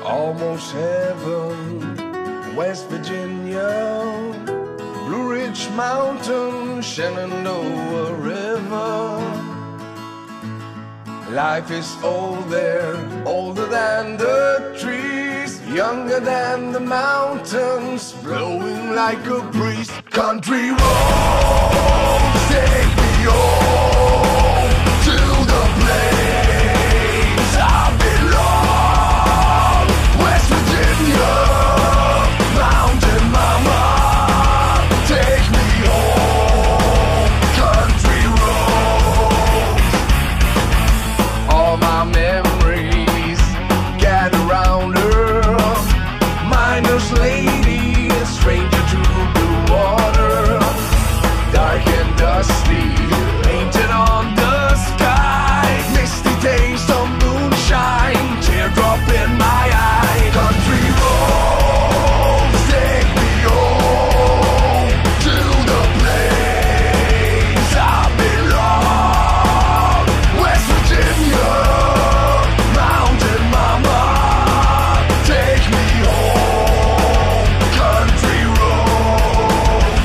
almost heaven. West Virginia, Blue Ridge Mountain, Shenandoah River. Life is old there, older than the trees, younger than the mountains, blowing like a breeze. Country roads, take me home.